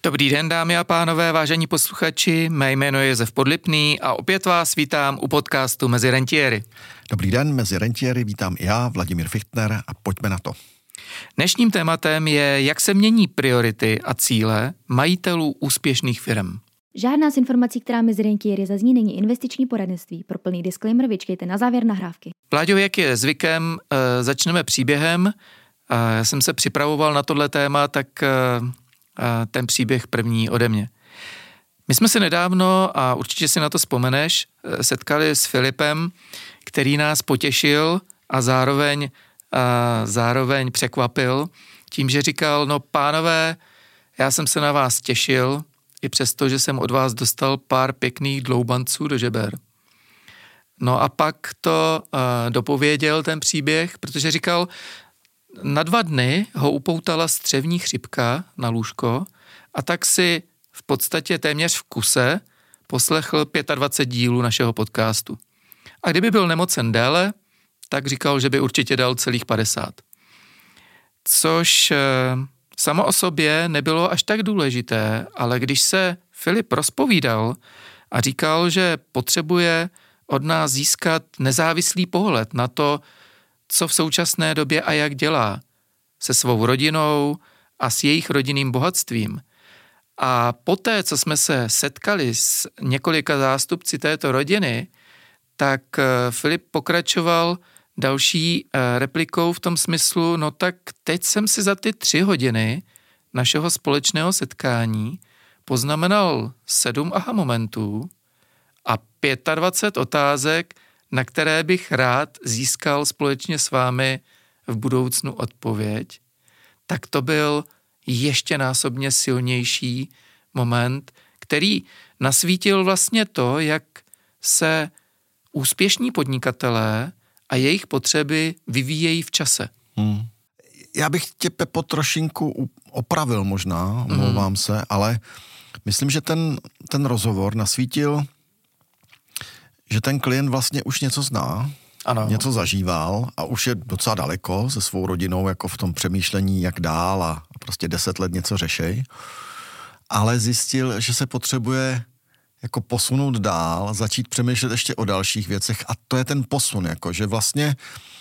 Dobrý den, dámy a pánové, vážení posluchači, mé jméno je Josef Podlipný a opět vás vítám u podcastu Mezi rentiéry. Dobrý den, Mezi rentiéry vítám i já, Vladimír Fichtner, a pojďme na to. Dnešním tématem je, jak se mění priority a cíle majitelů úspěšných firm. Žádná z informací, která Mezi rentiéry zazní, není investiční poradenství. Pro plný disclaimer vyčkejte na závěr nahrávky. Vláďo, jak je zvykem, začneme příběhem. Já jsem se připravoval na tohle téma, tak ten příběh první ode mě. My jsme se nedávno, a určitě si na to vzpomeneš, setkali s Filipem, který nás potěšil a zároveň překvapil tím, že říkal, no pánové, já jsem se na vás těšil, i přesto, že jsem od vás dostal pár pěkných dloubanců do žeber. No a pak to dopověděl ten příběh, protože říkal, na 2 dny ho upoutala střevní chřipka na lůžko a tak si v podstatě téměř v kuse poslechl 25 dílů našeho podcastu. A kdyby byl nemocen déle, tak říkal, že by určitě dal celých 50. Což samo o sobě nebylo až tak důležité, ale když se Filip rozpovídal a říkal, že potřebuje od nás získat nezávislý pohled na to, co v současné době a jak dělá se svou rodinou a s jejich rodinným bohatstvím. A poté, co jsme se setkali s několika zástupci této rodiny, tak Filip pokračoval další replikou v tom smyslu, no tak teď jsem si za ty 3 hodiny našeho společného setkání poznamenal 7 aha momentů a 25 otázek, na které bych rád získal společně s vámi v budoucnu odpověď, tak to byl ještě násobně silnější moment, který nasvítil vlastně to, jak se úspěšní podnikatelé a jejich potřeby vyvíjejí v čase. Já bych tě, Pepo, trošinku opravil možná, omlouvám se, ale myslím, že ten rozhovor nasvítil, že ten klient vlastně už něco zná, ano. Něco zažíval a už je docela daleko se svou rodinou, jako v tom přemýšlení, jak dál a prostě 10 let něco řešej, ale zjistil, že se potřebuje jako posunout dál, začít přemýšlet ještě o dalších věcech a to je ten posun, jako, že vlastně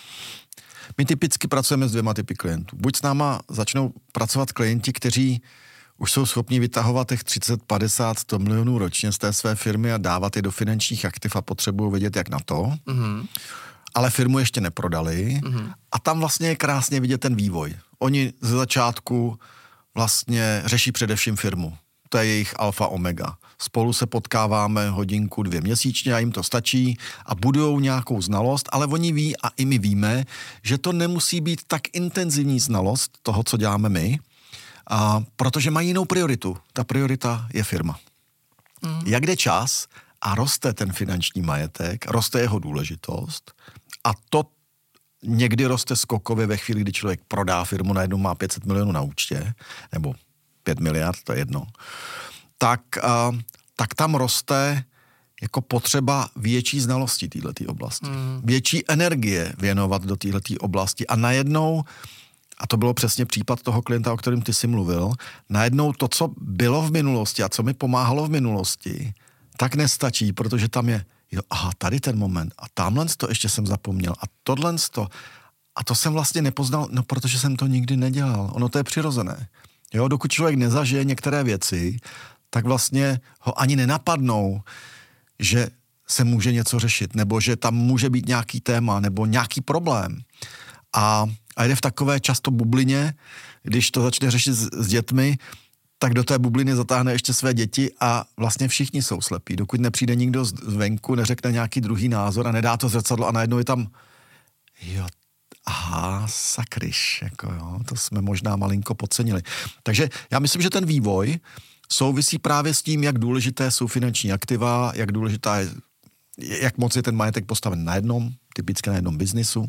my typicky pracujeme s 2 typy klientů. Buď s náma začnou pracovat klienti, kteří už jsou schopni vytahovat těch 30, 50, 100 milionů ročně z té své firmy a dávat je do finančních aktiv a potřebují vědět, jak na to. Ale firmu ještě neprodali a tam vlastně je krásně vidět ten vývoj. Oni ze začátku vlastně řeší především firmu. To je jejich alfa omega. Spolu se potkáváme 1-2 hodiny měsíčně a jim to stačí a budujou nějakou znalost, ale oni ví a i my víme, že to nemusí být tak intenzivní znalost toho, co děláme my, protože mají jinou prioritu. Ta priorita je firma. Jak jde čas a roste ten finanční majetek, roste jeho důležitost a to někdy roste skokově ve chvíli, kdy člověk prodá firmu, najednou má 500 milionů na účtě, nebo 5 miliard, to je jedno, tak tam roste jako potřeba větší znalosti této oblasti. Větší energie věnovat do této oblasti a najednou, a to bylo přesně případ toho klienta, o kterém ty jsi mluvil, najednou to, co bylo v minulosti a co mi pomáhalo v minulosti, tak nestačí, protože tam je, tady ten moment a tamhle to ještě jsem zapomněl a tohle a to jsem vlastně nepoznal, no protože jsem to nikdy nedělal. Ono to je přirozené. Jo, dokud člověk nezažije některé věci, tak vlastně ho ani nenapadnou, že se může něco řešit, nebo že tam může být nějaký téma, nebo nějaký problém. A jde v takové často bublině, když to začne řešit s dětmi, tak do té bubliny zatáhne ještě své děti a vlastně všichni jsou slepí. Dokud nepřijde nikdo zvenku, neřekne nějaký druhý názor a nedá to zrcadlo a najednou je tam, sakryš, jako jo, to jsme možná malinko podcenili. Takže já myslím, že ten vývoj souvisí právě s tím, jak důležité jsou finanční aktiva, jak důležitá je, jak moc je ten majetek postaven na jednom, typicky na jednom biznisu,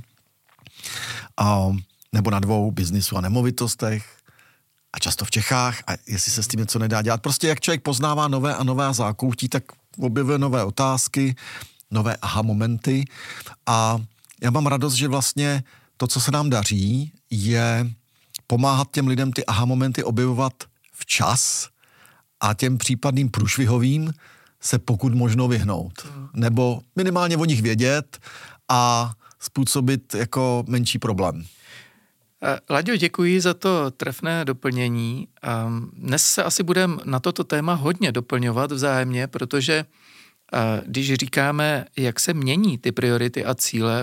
nebo na 2 biznisu a nemovitostech, a často v Čechách, a jestli se s tím něco nedá dělat. Prostě jak člověk poznává nové a nové zákoutí, tak objevuje nové otázky, nové aha momenty a já mám radost, že vlastně to, co se nám daří, je pomáhat těm lidem ty aha momenty objevovat včas a těm případným průšvihovým se pokud možno vyhnout. Nebo minimálně o nich vědět a způsobit jako menší problém. Laďo, děkuji za to trefné doplnění. Dnes se asi budeme na toto téma hodně doplňovat vzájemně, protože když říkáme, jak se mění ty priority a cíle,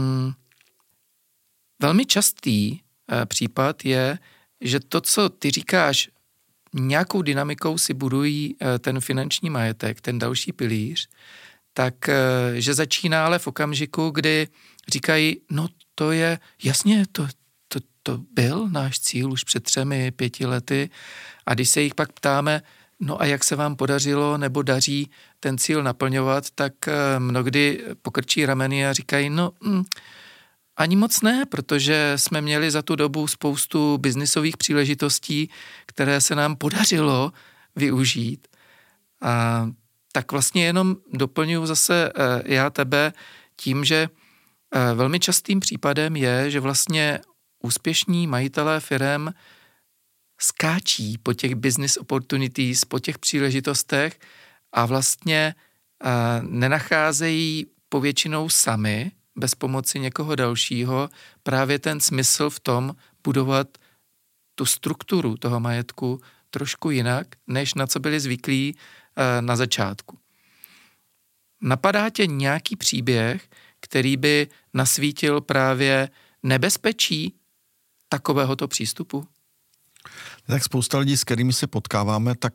velmi častý případ je, že to, co ty říkáš, nějakou dynamikou si budují ten finanční majetek, ten další pilíř, tak že začíná ale v okamžiku, kdy říkají, no to je, jasně, to byl náš cíl už před 3-5 lety a když se jich pak ptáme, no a jak se vám podařilo nebo daří ten cíl naplňovat, tak mnohdy pokrčí rameny a říkají, no ani moc ne, protože jsme měli za tu dobu spoustu biznisových příležitostí, které se nám podařilo využít. A tak vlastně jenom doplňuji zase já tebe tím, že velmi častým případem je, že vlastně úspěšní majitelé firem skáčí po těch business opportunities, po těch příležitostech a vlastně nenacházejí povětšinou sami, bez pomoci někoho dalšího, právě ten smysl v tom budovat tu strukturu toho majetku trošku jinak, než na co byli zvyklí na začátku. Napadá tě nějaký příběh, který by nasvítil právě nebezpečí takovéhoto přístupu? Tak spousta lidí, s kterými se potkáváme, tak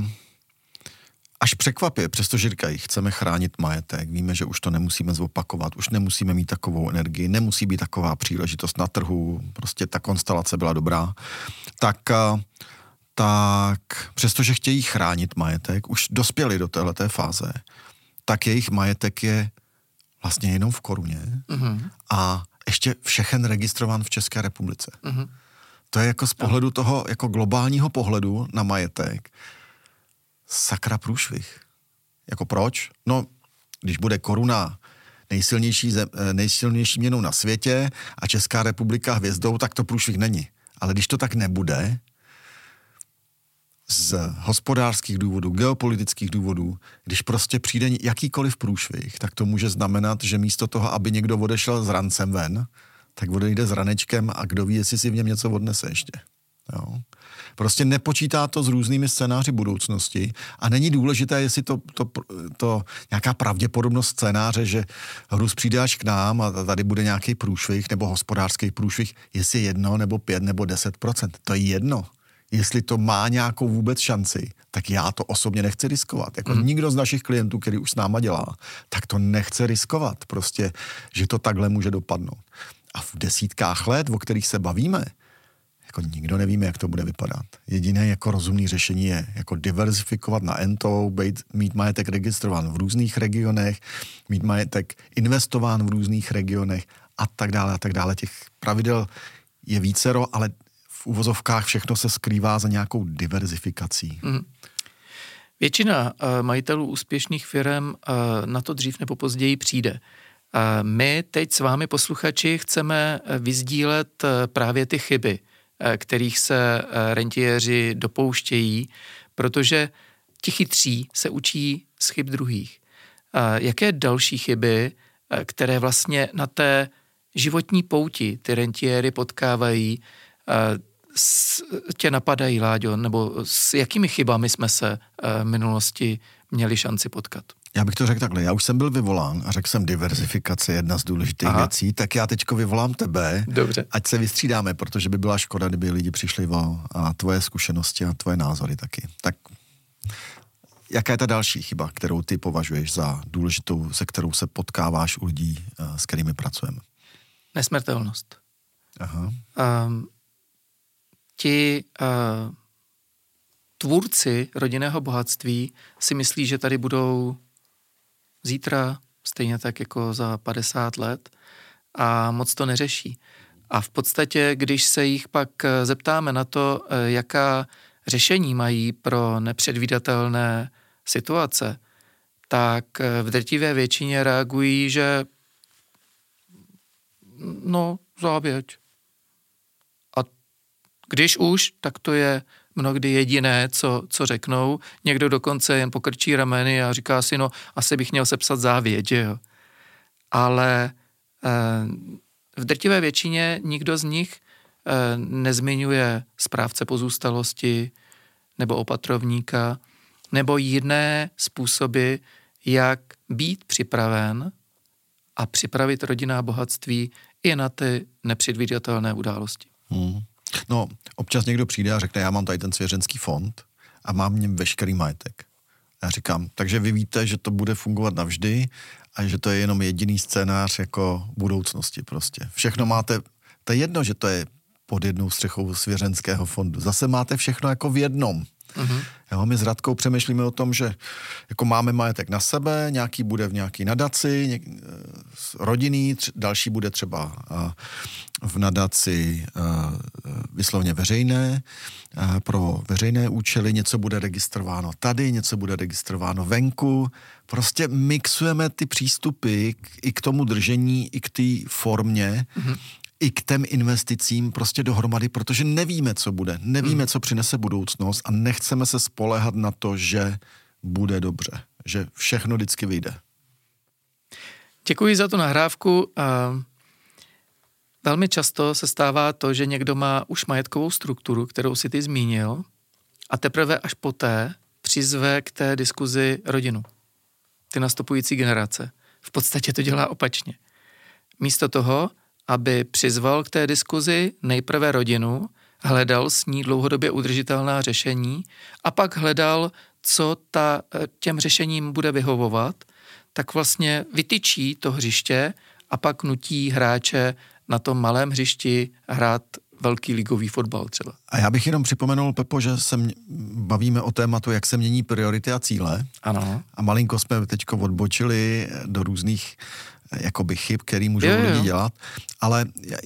až překvapí, přestože říkají, chceme chránit majetek, víme, že už to nemusíme zopakovat, už nemusíme mít takovou energii, nemusí být taková příležitost na trhu, prostě ta konstelace byla dobrá, tak přestože chtějí chránit majetek, už dospěli do téhleté fáze, tak jejich majetek je vlastně jenom v koruně a ještě všechen registrován v České republice. To je jako z pohledu toho, jako globálního pohledu na majetek, sakra průšvih. Proč? No, když bude koruna nejsilnější měnou na světě a Česká republika hvězdou, tak to průšvih není. Ale když to tak nebude, z hospodářských důvodů, geopolitických důvodů, když prostě přijde jakýkoliv průšvih, tak to může znamenat, že místo toho, aby někdo odešel s rancem ven, tak odejde s ranečkem a kdo ví, jestli si v něm něco odnese ještě. Jo. Prostě nepočítá to s různými scénáři budoucnosti a není důležité, jestli to nějaká pravděpodobnost scénáře, že Rus přijde až k nám a tady bude nějaký průšvih nebo hospodářský průšvih, jestli 1 nebo 5 nebo 10%. To je jedno. Jestli to má nějakou vůbec šanci, tak já to osobně nechci riskovat. Nikdo z našich klientů, který už s náma dělá, tak to nechce riskovat. Prostě, že to takhle může dopadnout. A v desítkách let, o kterých se bavíme, nikdo nevíme, jak to bude vypadat. Jediné rozumné řešení je diverzifikovat na entou, mít majetek registrován v různých regionech, mít majetek investován v různých regionech a tak dále, a tak dále. Těch pravidel je vícero, ale v uvozovkách všechno se skrývá za nějakou diverzifikací. Většina majitelů úspěšných firem na to dřív nebo později přijde. My teď s vámi, posluchači, chceme vyzdílet právě ty chyby, kterých se rentiéři dopouštějí, protože ti chytří se učí z chyb druhých. Jaké další chyby, které vlastně na té životní pouti ty rentiéry potkávají, tě napadají, Láďo, nebo s jakými chybami jsme se v minulosti měli šanci potkat? Já bych to řekl takhle, já už jsem byl vyvolán a řekl jsem diverzifikace, jedna z důležitých věcí, tak já teďko vyvolám tebe, dobře, ať se vystřídáme, protože by byla škoda, kdyby lidi přišli a tvoje zkušenosti a tvoje názory taky. Tak jaká je ta další chyba, kterou ty považuješ za důležitou, se kterou se potkáváš u lidí, s kterými pracujeme? Nesmrtelnost. Aha. Ti tvůrci rodinného bohatství si myslí, že tady budou zítra, stejně tak jako za 50 let a moc to neřeší. A v podstatě, když se jich pak zeptáme na to, jaká řešení mají pro nepředvídatelné situace, tak v drtivé většině reagují, že záběť. A když už, tak to je mnohdy jediné, co řeknou. Někdo dokonce jen pokrčí rameny a říká si, no asi bych měl sepsat závěť, že jo. Ale v drtivé většině nikdo z nich nezmiňuje správce pozůstalosti nebo opatrovníka nebo jiné způsoby, jak být připraven a připravit rodinná bohatství i na ty nepředvídatelné události. No, občas někdo přijde a řekne, já mám tady ten svěřenský fond a mám v něm veškerý majetek. Já říkám, takže vy víte, že to bude fungovat navždy a že to je jenom jediný scénář jako budoucnosti prostě. Všechno máte, to je jedno, že to je pod jednou střechou svěřenského fondu. Zase máte všechno jako v jednom. Mm-hmm. Jo, my s Radkou přemýšlíme o tom, že jako máme majetek na sebe, nějaký bude v nějaký nadaci, rodinný, další bude třeba v nadaci vyslovně veřejné, pro veřejné účely, něco bude registrováno tady, něco bude registrováno venku. Prostě mixujeme ty přístupy i k tomu držení, i k té formě, i k těm investicím prostě dohromady, protože nevíme, co bude. Nevíme, co přinese budoucnost a nechceme se spoléhat na to, že bude dobře. Že všechno vždycky vyjde. Děkuji za tu nahrávku. Velmi často se stává to, že někdo má už majetkovou strukturu, kterou si ty zmínil, a teprve až poté přizve k té diskuzi rodinu. Ty nastupující generace. V podstatě to dělá opačně. Místo toho, aby přizval k té diskuzi nejprve rodinu, hledal s ní dlouhodobě udržitelná řešení a pak hledal, co těm řešením bude vyhovovat, tak vlastně vytyčí to hřiště a pak nutí hráče na tom malém hřišti hrát velký ligový fotbal třeba. A já bych jenom připomenul, Pepo, že se bavíme o tématu, jak se mění priority a cíle. Ano. A malinko jsme teďko odbočili do různých jakoby chyb, který můžou lidi dělat, ale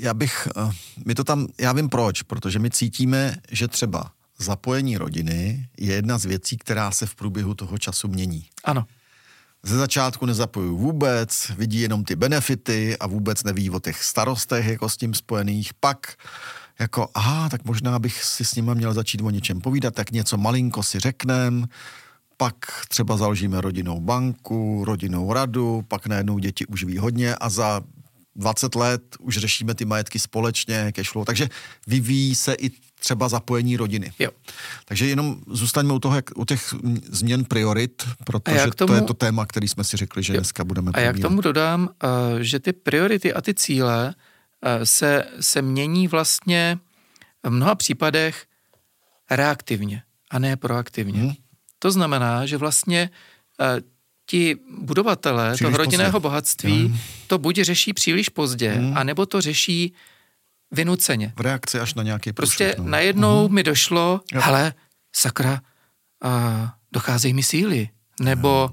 já vím proč, protože my cítíme, že třeba zapojení rodiny je jedna z věcí, která se v průběhu toho času mění. Ano. Ze začátku nezapojují vůbec, vidí jenom ty benefity a vůbec neví o těch starostech jako s tím spojených, pak jako, tak možná bych si s nima měl začít o něčem povídat, tak něco malinko si řeknem, pak třeba založíme rodinnou banku, rodinnou radu, pak najednou děti už ví hodně a za 20 let už řešíme ty majetky společně, cashflow, takže vyvíjí se i třeba zapojení rodiny. Jo. Takže jenom zůstaňme u těch změn priorit, protože to je to téma, který jsme si řekli, že dneska budeme probírat. A já k tomu dodám, že ty priority a ty cíle se mění vlastně v mnoha případech reaktivně a ne proaktivně. To znamená, že vlastně ti budovatelé toho rodinného bohatství to buď řeší příliš pozdě, anebo to řeší vynuceně. V reakci až na nějaký prostě najednou mi došlo, hele, sakra, docházejí mi síly. Nebo,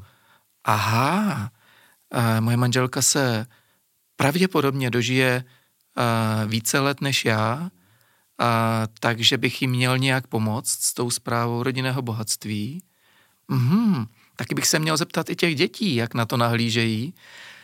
moje manželka se pravděpodobně dožije více let než já, takže bych jim měl nějak pomoct s tou správou rodinného bohatství. Taky bych se měl zeptat i těch dětí, jak na to nahlížejí.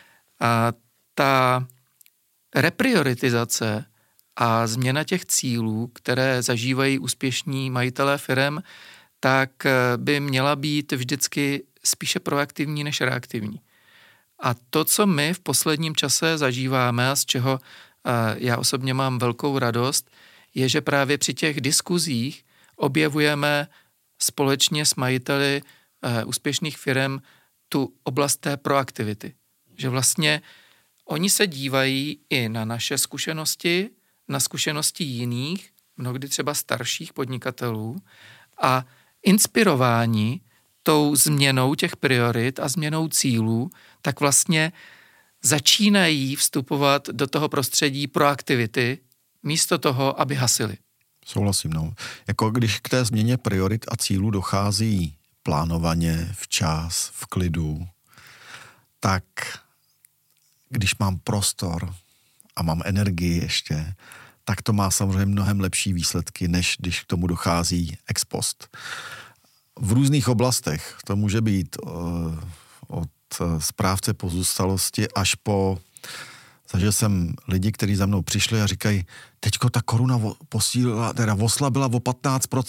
Ta reprioritizace a změna těch cílů, které zažívají úspěšní majitelé firem, tak by měla být vždycky spíše proaktivní než reaktivní. A to, co my v posledním čase zažíváme a z čeho já osobně mám velkou radost, je, že právě při těch diskuzích objevujeme společně s majiteli úspěšných firem tu oblast té proaktivity. Že vlastně oni se dívají i na naše zkušenosti, na zkušenosti jiných, mnohdy třeba starších podnikatelů a inspirováni tou změnou těch priorit a změnou cílů, tak vlastně začínají vstupovat do toho prostředí proaktivity místo toho, aby hasili. Souhlasím, no. Jako když k té změně priorit a cílů dochází plánovaně, včas, v klidu, tak když mám prostor a mám energii ještě, tak to má samozřejmě mnohem lepší výsledky, než když k tomu dochází ex post. V různých oblastech to může být od správce pozůstalosti až po... Zažil jsem lidi, kteří za mnou přišli a říkají, teďko ta koruna oslabila o 15%,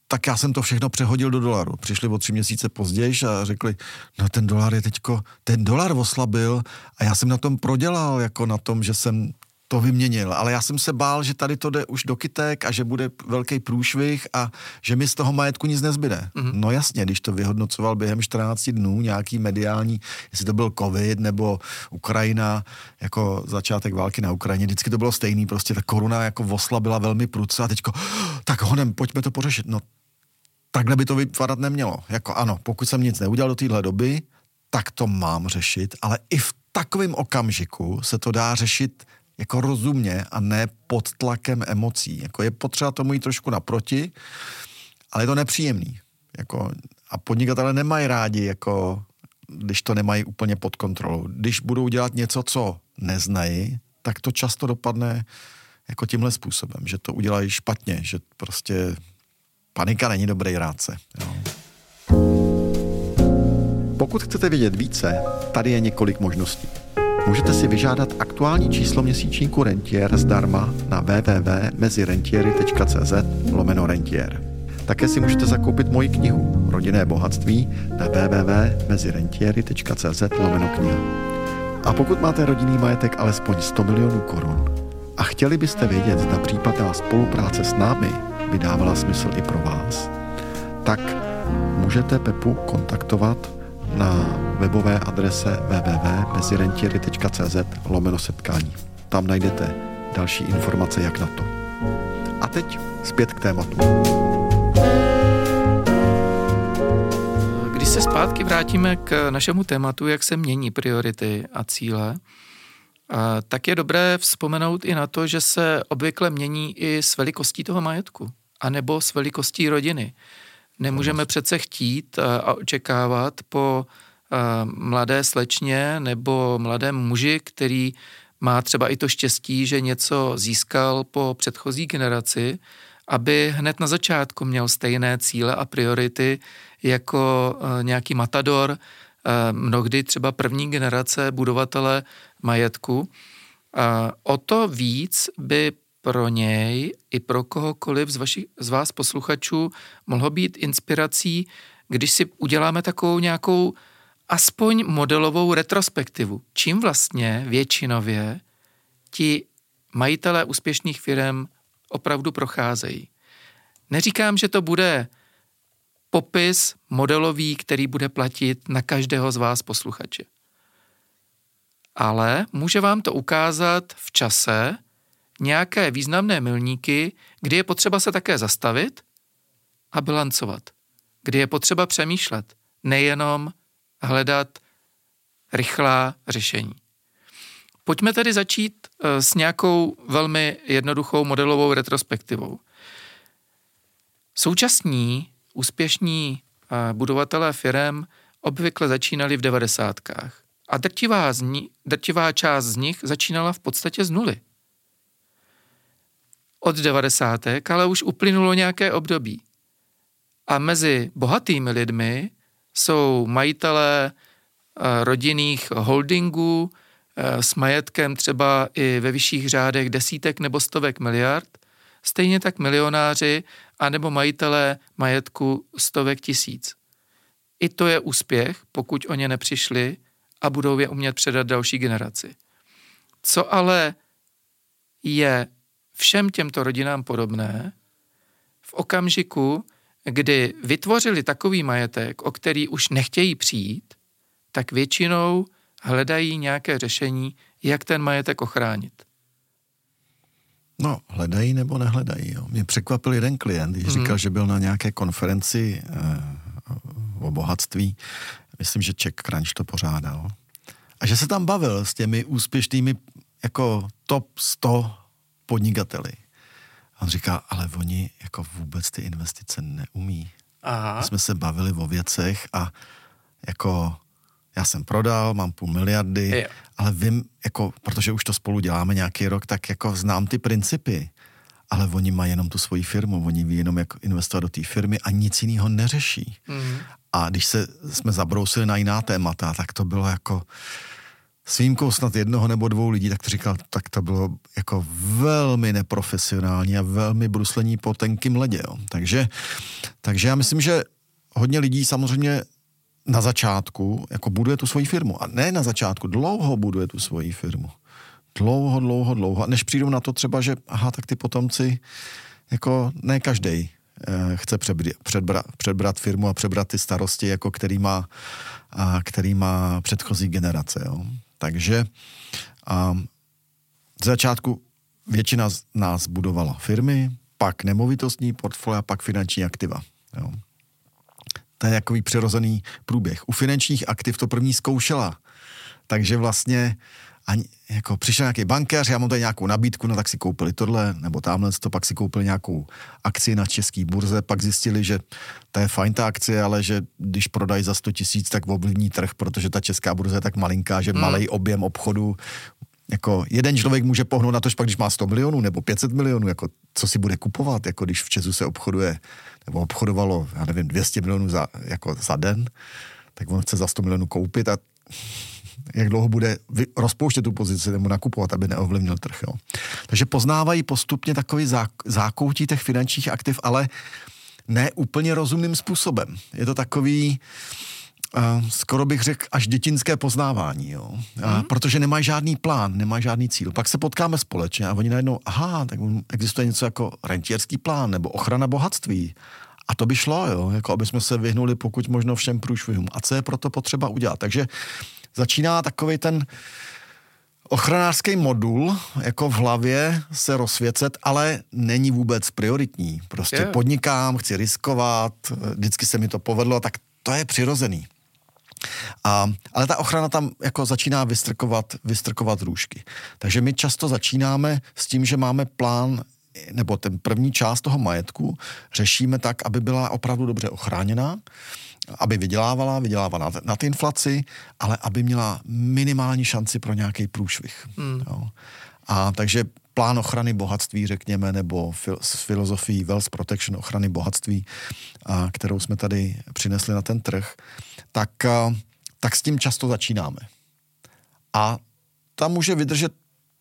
tak já jsem to všechno přehodil do dolaru. Přišli o 3 měsíce později a řekli, no ten dolar oslabil a já jsem na tom prodělal, jako na tom, že jsem to vyměnil, ale já jsem se bál, že tady to jde už do kytek a že bude velký průšvih a že mi z toho majetku nic nezbyde. No jasně, když to vyhodnocoval během 14 dnů nějaký mediální, jestli to byl covid nebo Ukrajina, jako začátek války na Ukrajině, vždycky to bylo stejný, prostě ta koruna jako oslabila velmi prudce a teďko, tak honem, pojďme to pořešit. No takhle by to vypadat nemělo. Jako ano, pokud jsem nic neudělal do téhle doby, tak to mám řešit, ale i v takovém okamžiku se to dá řešit jako rozumně a ne pod tlakem emocí. Jako je potřeba tomu jít trošku naproti, ale je to nepříjemný. Jako, a podnikatelé nemají rádi, jako, když to nemají úplně pod kontrolou. Když budou dělat něco, co neznají, tak to často dopadne jako tímhle způsobem, že to udělají špatně, že prostě panika není dobrý rádce. Jo. Pokud chcete vědět více, tady je několik možností. Můžete si vyžádat aktuální číslo měsíčníku Rentier zdarma na www.mezirentieri.cz/rentier. Také si můžete zakoupit moji knihu Rodinné bohatství na www.mezirentieri.cz/kniha. A pokud máte rodinný majetek alespoň 100 milionů korun a chtěli byste vědět, zda případná spolupráce s námi by dávala smysl i pro vás, tak můžete Pepu kontaktovat na webové adrese www.mezirentieri.cz/setkání. Tam najdete další informace, jak na to. A teď zpět k tématu. Když se zpátky vrátíme k našemu tématu, jak se mění priority a cíle, tak je dobré vzpomenout i na to, že se obvykle mění i s velikostí toho majetku, anebo s velikostí rodiny. Nemůžeme přece chtít a očekávat po mladé slečně nebo mladém muži, který má třeba i to štěstí, že něco získal po předchozí generaci, aby hned na začátku měl stejné cíle a priority jako nějaký matador, mnohdy třeba první generace budovatele majetku. O to víc by pro něj i pro kohokoliv z vás posluchačů mohlo být inspirací, když si uděláme takovou nějakou aspoň modelovou retrospektivu. Čím vlastně většinově ti majitelé úspěšných firem opravdu procházejí. Neříkám, že to bude popis modelový, který bude platit na každého z vás posluchače. Ale může vám to ukázat v čase nějaké významné milníky, kdy je potřeba se také zastavit a bilancovat. Kdy je potřeba přemýšlet, nejenom hledat rychlá řešení. Pojďme tedy začít s nějakou velmi jednoduchou modelovou retrospektivou. Současní úspěšní budovatelé firem obvykle začínali v 90kách a drtivá část z nich začínala v podstatě z nuly. Od 90. ale už uplynulo nějaké období. A mezi bohatými lidmi jsou majitelé rodinných holdingů s majetkem třeba i ve vyšších řádech desítek nebo stovek miliard, stejně tak milionáři anebo majitelé majetku stovek tisíc. I to je úspěch, pokud o ně nepřišli a budou je umět předat další generaci. Co ale je všem těmto rodinám podobné, v okamžiku, kdy vytvořili takový majetek, o který už nechtějí přijít, tak většinou hledají nějaké řešení, jak ten majetek ochránit. No, hledají nebo nehledají. Jo. Mě překvapil jeden klient, když říkal, že byl na nějaké konferenci o bohatství, myslím, že Czech Crunch to pořádal, a že se tam bavil s těmi úspěšnými jako top 100 podnikateli. A on říká, ale oni jako vůbec ty investice neumí. Aha. My jsme se bavili o věcech a jako já jsem prodal, mám 500 miliardy, ale vím, jako, protože už to spolu děláme nějaký rok, tak jako znám ty principy. Ale oni mají jenom tu svoji firmu, oni ví jenom, jak investovat do té firmy a nic jiného neřeší. A když jsme zabrousili na jiná témata, tak to bylo jako, s výjimkou snad 1 nebo 2 lidí, tak to říkal, tak to bylo jako velmi neprofesionální a velmi bruslení po tenkým ledě. Jo. Takže já myslím, že hodně lidí samozřejmě na začátku jako buduje tu svoji firmu. A ne na začátku, dlouho buduje tu svoji firmu. Dlouho. Než přijdou na to třeba, že tak ty potomci, jako ne každej chce přebrat firmu a přebrat ty starosti, jako který má předchozí generace. Jo. Takže z začátku většina z nás budovala firmy, pak nemovitostní portfolia, pak finanční aktiva. Jo. To je takový přirozený průběh. U finančních aktiv to první zkoušela. Takže vlastně jako přišel nějaký bankéř, já mám tady nějakou nabídku, no tak si koupili tohle, nebo tamhle to, pak si koupili nějakou akci na české burze, pak zjistili, že to je fajn ta akcie, ale že když prodají za 100 000, tak ovlivní trh, protože ta česká burza je tak malinká, že malej objem obchodu, jako jeden člověk může pohnout na to, že pak když má 100 milionů nebo 500 milionů, jako co si bude kupovat, jako když v Česu se obchoduje, nebo obchodovalo, já nevím, 200 milionů za den, tak on chce za 100 milionů koupit a jak dlouho bude rozpouštět tu pozici nebo nakupovat, aby neovlivnil trh. Jo. Takže poznávají postupně takový zákoutí těch finančních aktiv, ale ne úplně rozumným způsobem. Je to takový, skoro bych řekl, až dětinské poznávání. Jo. Protože nemají žádný plán, nemají žádný cíl. Pak se potkáme společně a oni najednou, tak existuje něco jako rentierský plán nebo ochrana bohatství. A to by šlo, jo, jako aby jsme se vyhnuli pokud možno všem průšvihům. A co je proto potřeba udělat? Takže začíná takovej ten ochranářský modul jako v hlavě se rozsvěcet, ale není vůbec prioritní. Prostě podnikám, chci riskovat, vždycky se mi to povedlo, tak to je přirozený. Ale ta ochrana tam jako začíná vystrkovat růžky. Takže my často začínáme s tím, že máme plán, nebo ten první část toho majetku řešíme tak, aby byla opravdu dobře ochráněná, aby vydělávala nad inflaci, ale aby měla minimální šanci pro nějaký průšvih. Jo. A takže plán ochrany bohatství, řekněme, nebo s filozofií Wealth Protection, ochrany bohatství, kterou jsme tady přinesli na ten trh, tak s tím často začínáme. A tam může vydržet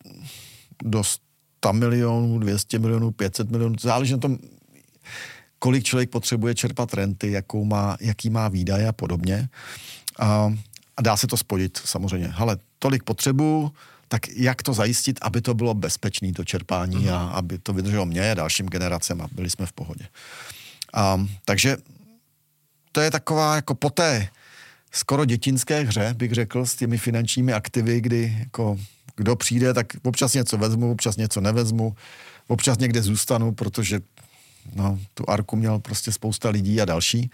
do 100 milionů, 200 milionů, 500 milionů, záleží na tom, kolik člověk potřebuje čerpat renty, jaký má výdaje a podobně. A dá se to spojit samozřejmě. Hele, tolik potřebuju, tak jak to zajistit, aby to bylo bezpečné, to čerpání, a aby to vydrželo mě a dalším generacem a byli jsme v pohodě. Takže to je taková jako po té skoro dětinské hře, bych řekl, s těmi finančními aktivy, kdy jako kdo přijde, tak občas něco vezmu, občas něco nevezmu, občas někde zůstanu, protože tu arku měl prostě spousta lidí a další.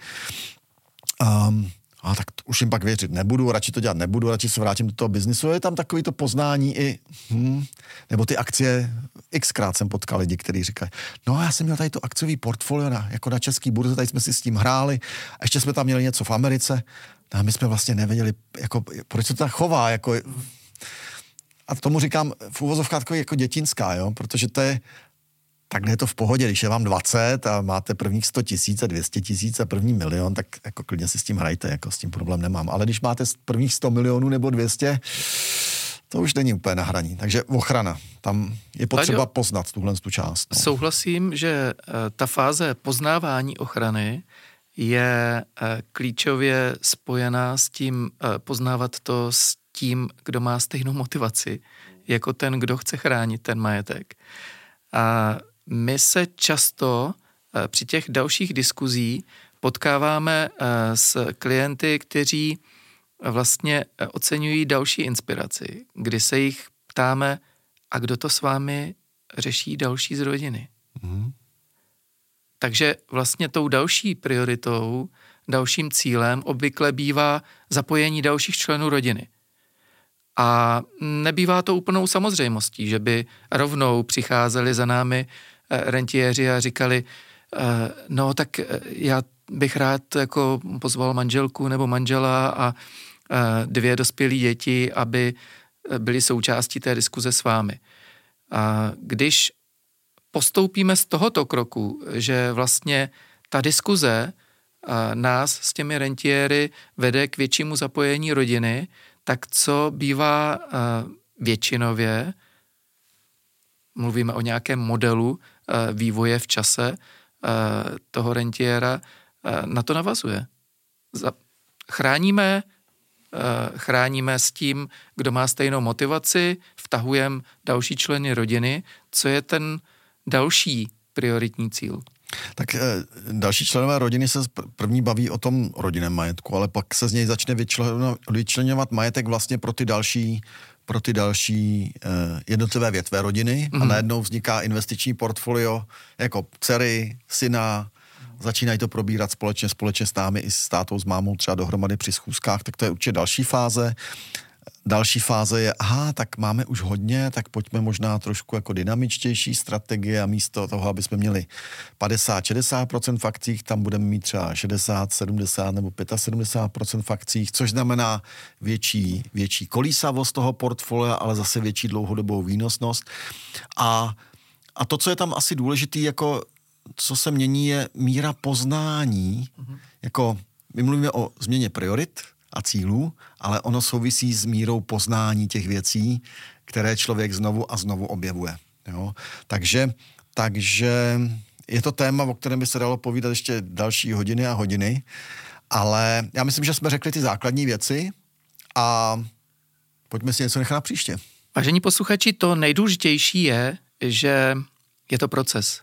Tak už jim pak věřit nebudu, radši to dělat nebudu, radši se vrátím do toho biznisu. Je tam takový to poznání i, nebo ty akcie, xkrát jsem potkal lidi, kteří říkají, já jsem měl tady to akciový portfolio jako na český burze, tady jsme si s tím hráli a ještě jsme tam měli něco v Americe a my jsme vlastně nevěděli, jako, proč se to tak chová, jako, a tomu říkám v uvozovkách takový jako dětinská, jo, protože to je, takhle je to v pohodě, když je vám 20 a máte prvních 100 000 a 200 000 a první milion, tak jako klidně si s tím hrajte, jako s tím problém nemám. Ale když máte prvních 100 milionů nebo 200, to už není úplně na hraní. Takže ochrana, tam je potřeba poznat tu část. No. Souhlasím, že ta fáze poznávání ochrany je klíčově spojená s tím poznávat to s tím, kdo má stejnou motivaci, jako ten, kdo chce chránit ten majetek. A my se často při těch dalších diskuzí potkáváme s klienty, kteří vlastně oceňují další inspiraci, kdy se jich ptáme, a kdo to s vámi řeší další z rodiny. Takže vlastně tou další prioritou, dalším cílem obvykle bývá zapojení dalších členů rodiny. A nebývá to úplnou samozřejmostí, že by rovnou přicházeli za námi rentiéři a říkali, tak já bych rád jako pozval manželku nebo manžela a 2 dospělé děti, aby byli součástí té diskuze s vámi. A když postoupíme z tohoto kroku, že vlastně ta diskuze nás s těmi rentiéry vede k většímu zapojení rodiny, tak co bývá většinově, mluvíme o nějakém modelu vývoje v čase toho rentiéra, na to navazuje. Chráníme s tím, kdo má stejnou motivaci, vtahujeme další členy rodiny. Co je ten další prioritní cíl? Tak další členové rodiny se první baví o tom rodinném majetku, ale pak se z něj začne vyčleňovat majetek vlastně pro ty další jednotlivé větve rodiny a najednou vzniká investiční portfolio jako dcery, syna, začínají to probírat společně s námi i s tátou, s mámou třeba dohromady při schůzkách, tak to je určitě další fáze. Další fáze je, tak máme už hodně, tak pojďme možná trošku jako dynamičtější strategie a místo toho, aby jsme měli 50-60% v akcích, tam budeme mít třeba 60, 70 nebo 75% v akcích, což znamená větší kolísavost toho portfolia, ale zase větší dlouhodobou výnosnost. A to, co je tam asi důležitý, jako co se mění, je míra poznání. Jako my mluvíme o změně priorit a cílů, ale ono souvisí s mírou poznání těch věcí, které člověk znovu a znovu objevuje. Jo? Takže je to téma, o kterém by se dalo povídat ještě další hodiny a hodiny, ale já myslím, že jsme řekli ty základní věci a pojďme si něco nechat na příště. Vážení posluchači, to nejdůležitější je, že je to proces.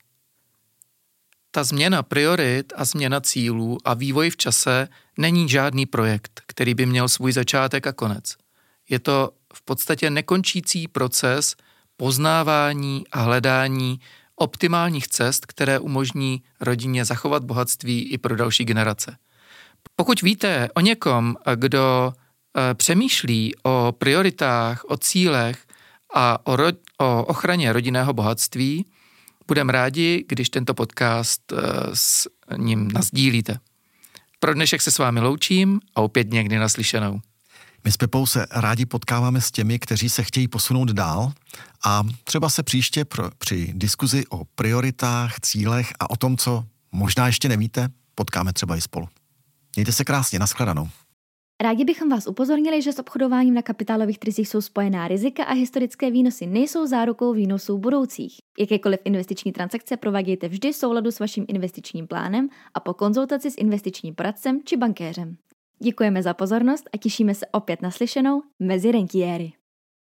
Ta změna priorit a změna cílů a vývoj v čase není žádný projekt, který by měl svůj začátek a konec. Je to v podstatě nekončící proces poznávání a hledání optimálních cest, které umožní rodině zachovat bohatství i pro další generace. Pokud víte o někom, kdo přemýšlí o prioritách, o cílech a o ochraně rodinného bohatství, budeme rádi, když tento podcast s ním nasdílíte. Pro dnešek se s vámi loučím a opět někdy naslyšenou. My s Pepou se rádi potkáváme s těmi, kteří se chtějí posunout dál a třeba se příště při diskuzi o prioritách, cílech a o tom, co možná ještě nevíte, potkáme třeba i spolu. Mějte se krásně, nashledanou. Rádi bychom vás upozornili, že s obchodováním na kapitálových trzích jsou spojená rizika a historické výnosy nejsou zárukou výnosů budoucích. Jakékoliv investiční transakce provádějte vždy v souladu s vaším investičním plánem a po konzultaci s investičním poradcem či bankéřem. Děkujeme za pozornost a těšíme se opět naslyšenou mezi rentiéry.